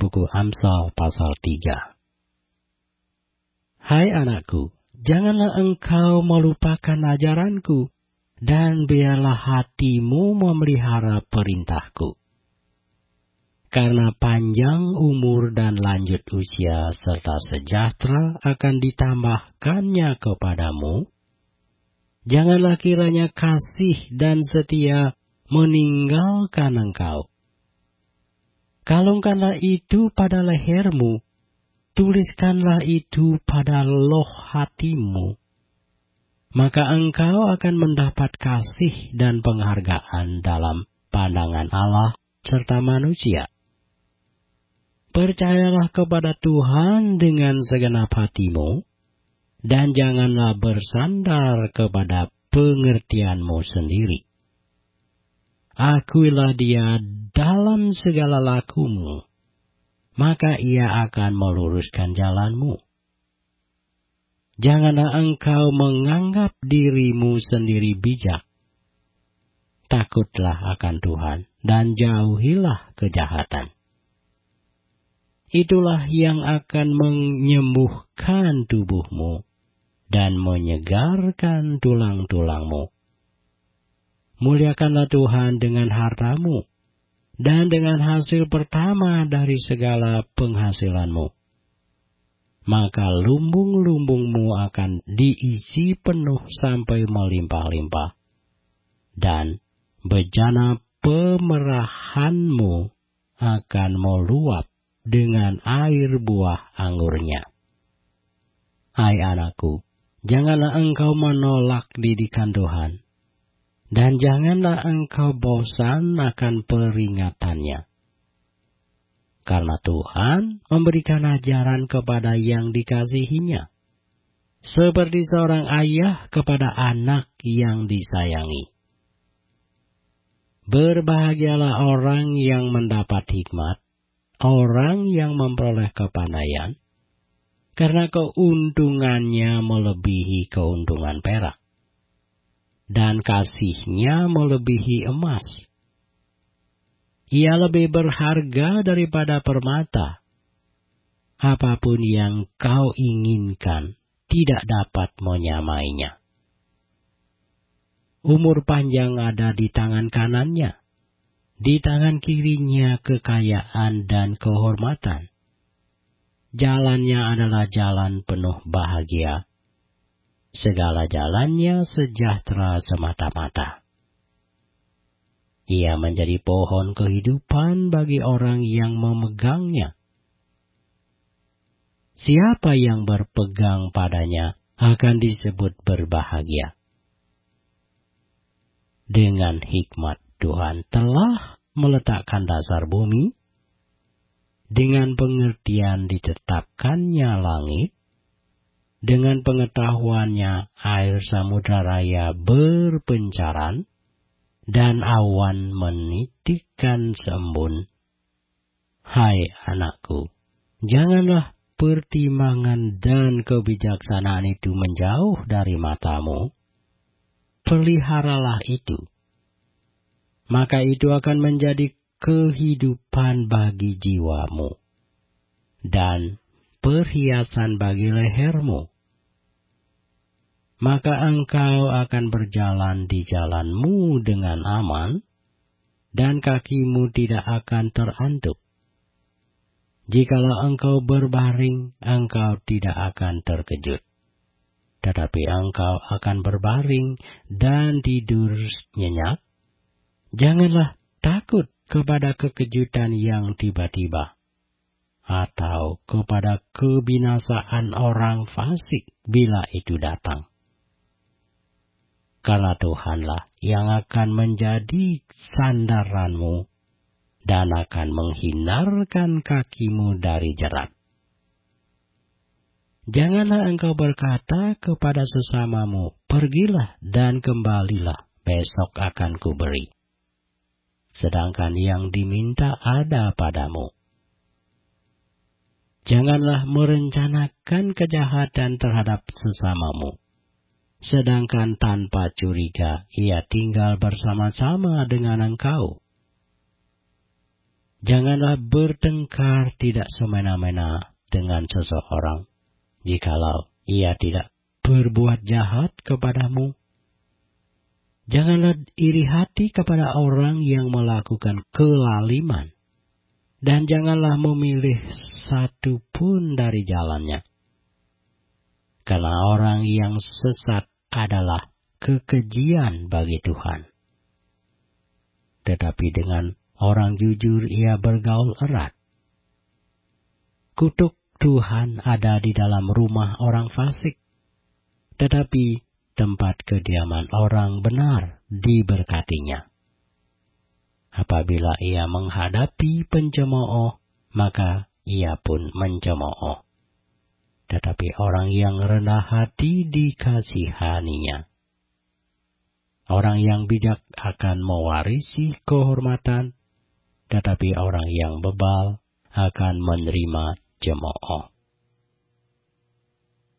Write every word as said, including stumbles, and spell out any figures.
Buku Amsal pasal tiga. Hai anakku, janganlah engkau melupakan ajaranku, dan biarlah hatimu memelihara perintahku. Karena panjang umur dan lanjut usia serta sejahtera akan ditambahkannya kepadamu, janganlah kiranya kasih dan setia meninggalkan engkau. Kalungkanlah itu pada lehermu, tuliskanlah itu pada loh hatimu. Maka engkau akan mendapat kasih dan penghargaan dalam pandangan Allah serta manusia. Percayalah kepada Tuhan dengan segenap hatimu, dan janganlah bersandar kepada pengertianmu sendiri. Akuilah Dia dalam segala lakumu, maka Ia akan meluruskan jalanmu. Janganlah engkau menganggap dirimu sendiri bijak. Takutlah akan Tuhan dan jauhilah kejahatan. Itulah yang akan menyembuhkan tubuhmu dan menyegarkan tulang-tulangmu. Muliakanlah Tuhan dengan hartamu dan dengan hasil pertama dari segala penghasilanmu. Maka lumbung-lumbungmu akan diisi penuh sampai melimpah-limpah, dan bejana pemerahanmu akan meluap dengan air buah anggurnya. Hai anakku, janganlah engkau menolak didikan Tuhan, dan janganlah engkau bosan akan peringatannya. Karena Tuhan memberikan ajaran kepada yang dikasihinya, seperti seorang ayah kepada anak yang disayangi. Berbahagialah orang yang mendapat hikmat, orang yang memperoleh kepandaian, karena keuntungannya melebihi keuntungan perak, dan kasihnya melebihi emas. Ia lebih berharga daripada permata. Apapun yang kau inginkan tidak dapat menyamainya. Umur panjang ada di tangan kanannya, di tangan kirinya kekayaan dan kehormatan. Jalannya adalah jalan penuh bahagia. Segala jalannya sejahtera semata-mata. Ia menjadi pohon kehidupan bagi orang yang memegangnya. Siapa yang berpegang padanya akan disebut berbahagia. Dengan hikmat Tuhan telah meletakkan dasar bumi, dengan pengertian ditetapkannya langit, dengan pengetahuannya air samudra raya berpencaran, dan awan menitikkan embun. Hai anakku, janganlah pertimbangan dan kebijaksanaan itu menjauh dari matamu. Peliharalah itu. Maka itu akan menjadi kehidupan bagi jiwamu, dan perhiasan bagi lehermu. Maka engkau akan berjalan di jalanmu dengan aman, dan kakimu tidak akan terantuk. Jikalau engkau berbaring, engkau tidak akan terkejut. Tetapi engkau akan berbaring dan tidur nyenyak. Janganlah takut kepada kekejutan yang tiba-tiba, atau kepada kebinasaan orang fasik bila itu datang. Karena Tuhanlah yang akan menjadi sandaranmu dan akan menghindarkan kakimu dari jerat. Janganlah engkau berkata kepada sesamamu, pergilah dan kembalilah, besok akan kuberi. Sedangkan yang diminta ada padamu. Janganlah merencanakan kejahatan terhadap sesamamu, sedangkan tanpa curiga ia tinggal bersama-sama dengan engkau. Janganlah bertengkar tidak semena-mena dengan seseorang, jikalau ia tidak berbuat jahat kepadamu. Janganlah iri hati kepada orang yang melakukan kelaliman, dan janganlah memilih satu pun dari jalannya. Karena orang yang sesat adalah kekejian bagi Tuhan. Tetapi dengan orang jujur ia bergaul erat. Kutuk Tuhan ada di dalam rumah orang fasik, tetapi tempat kediaman orang benar diberkatinya. Apabila ia menghadapi pencemooh, maka ia pun mencemooh. Tetapi orang yang rendah hati dikasihaninya. Orang yang bijak akan mewarisi kehormatan, tetapi orang yang bebal akan menerima cemooh.